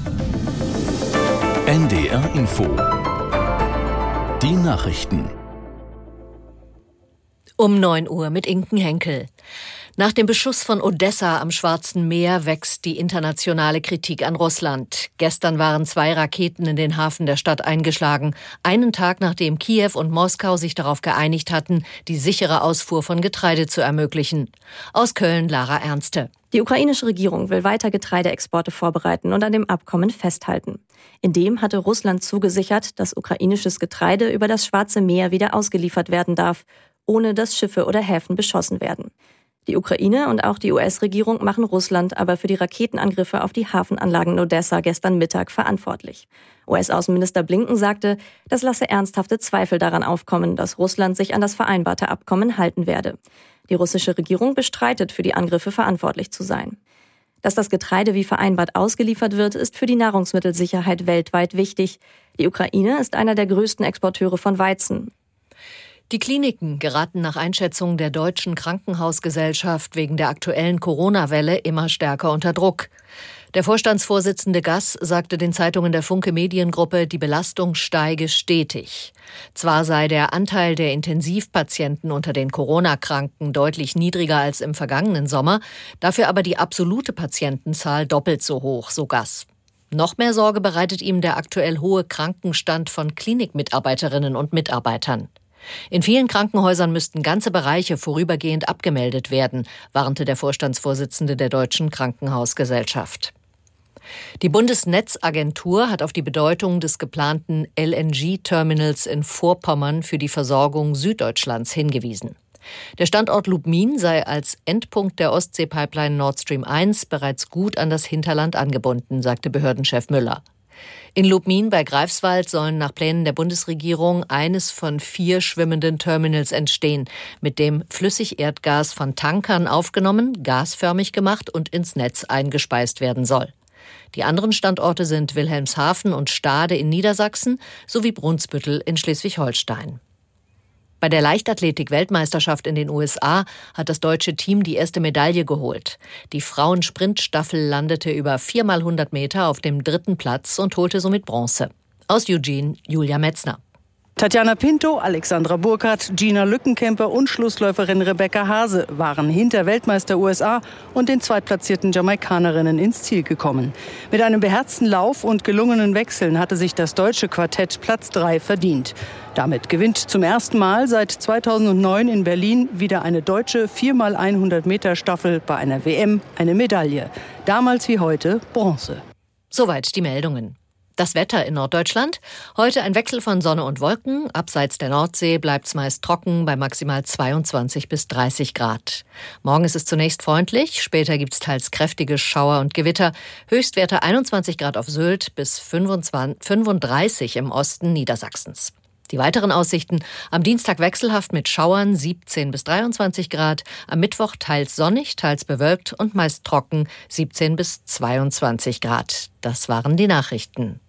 NDR Info. Die Nachrichten. Um 9 Uhr mit Inken Henkel. Nach dem Beschuss von Odessa am Schwarzen Meer wächst die internationale Kritik an Russland. Gestern waren 2 Raketen in den Hafen der Stadt eingeschlagen, einen Tag nachdem Kiew und Moskau sich darauf geeinigt hatten, die sichere Ausfuhr von Getreide zu ermöglichen. Aus Köln Lara Ernste. Die ukrainische Regierung will weiter Getreideexporte vorbereiten und an dem Abkommen festhalten. In dem hatte Russland zugesichert, dass ukrainisches Getreide über das Schwarze Meer wieder ausgeliefert werden darf, ohne dass Schiffe oder Häfen beschossen werden. Die Ukraine und auch die US-Regierung machen Russland aber für die Raketenangriffe auf die Hafenanlagen in Odessa gestern Mittag verantwortlich. US-Außenminister Blinken sagte, das lasse ernsthafte Zweifel daran aufkommen, dass Russland sich an das vereinbarte Abkommen halten werde. Die russische Regierung bestreitet, für die Angriffe verantwortlich zu sein. Dass das Getreide wie vereinbart ausgeliefert wird, ist für die Nahrungsmittelsicherheit weltweit wichtig. Die Ukraine ist einer der größten Exporteure von Weizen. Die Kliniken geraten nach Einschätzung der Deutschen Krankenhausgesellschaft wegen der aktuellen Corona-Welle immer stärker unter Druck. Der Vorstandsvorsitzende Gass sagte den Zeitungen der Funke Mediengruppe, die Belastung steige stetig. Zwar sei der Anteil der Intensivpatienten unter den Corona-Kranken deutlich niedriger als im vergangenen Sommer, dafür aber die absolute Patientenzahl doppelt so hoch, so Gass. Noch mehr Sorge bereitet ihm der aktuell hohe Krankenstand von Klinikmitarbeiterinnen und Mitarbeitern. In vielen Krankenhäusern müssten ganze Bereiche vorübergehend abgemeldet werden, warnte der Vorstandsvorsitzende der Deutschen Krankenhausgesellschaft. Die Bundesnetzagentur hat auf die Bedeutung des geplanten LNG-Terminals in Vorpommern für die Versorgung Süddeutschlands hingewiesen. Der Standort Lubmin sei als Endpunkt der Ostsee-Pipeline Nord Stream 1 bereits gut an das Hinterland angebunden, sagte Behördenchef Müller. In Lubmin bei Greifswald sollen nach Plänen der Bundesregierung eines von 4 schwimmenden Terminals entstehen, mit dem Flüssigerdgas von Tankern aufgenommen, gasförmig gemacht und ins Netz eingespeist werden soll. Die anderen Standorte sind Wilhelmshaven und Stade in Niedersachsen sowie Brunsbüttel in Schleswig-Holstein. Bei der Leichtathletik-Weltmeisterschaft in den USA hat das deutsche Team die erste Medaille geholt. Die Frauen-Sprintstaffel landete über 4x100 Meter auf dem 3. Platz und holte somit Bronze. Aus Eugene, Julia Metzner. Tatjana Pinto, Alexandra Burkhardt, Gina Lückenkämper und Schlussläuferin Rebecca Hase waren hinter Weltmeister USA und den zweitplatzierten Jamaikanerinnen ins Ziel gekommen. Mit einem beherzten Lauf und gelungenen Wechseln hatte sich das deutsche Quartett Platz 3 verdient. Damit gewinnt zum ersten Mal seit 2009 in Berlin wieder eine deutsche 4x100 Meter Staffel bei einer WM eine Medaille. Damals wie heute Bronze. Soweit die Meldungen. Das Wetter in Norddeutschland. Heute ein Wechsel von Sonne und Wolken. Abseits der Nordsee bleibt es meist trocken bei maximal 22 bis 30 Grad. Morgen ist es zunächst freundlich. Später gibt es teils kräftige Schauer und Gewitter. Höchstwerte 21 Grad auf Sylt bis 35 im Osten Niedersachsens. Die weiteren Aussichten: am Dienstag wechselhaft mit Schauern 17 bis 23 Grad, am Mittwoch teils sonnig, teils bewölkt und meist trocken 17 bis 22 Grad. Das waren die Nachrichten.